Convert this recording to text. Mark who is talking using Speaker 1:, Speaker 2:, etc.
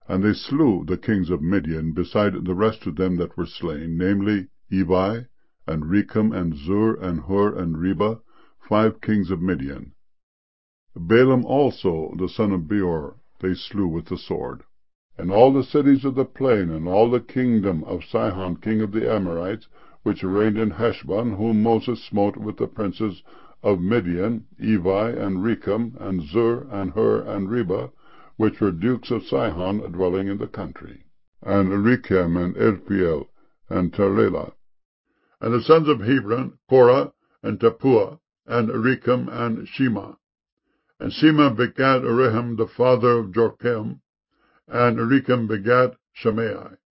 Speaker 1: And they slew the kings of Midian, beside the rest of them that were slain, namely, Evi, and Rechem, and Zur, and Hur, and Reba, 5 kings of Midian. Balaam also, the son of Beor, they slew with the sword. And all the cities of the plain, and all the kingdom of Sihon king of the Amorites, which reigned in Heshbon, whom Moses smote with the princes of Midian, Evi, and Rechem, and Zur, and Hur, and Reba, which were dukes of Sihon, dwelling in the country, and Rechem, and Irpeel, and Terlela. And the sons of Hebron, Korah, and Tappuah, and Rechem, and Shema. And Shema begat Rehem, the father of Jorkem, and Rechem begat Shimei.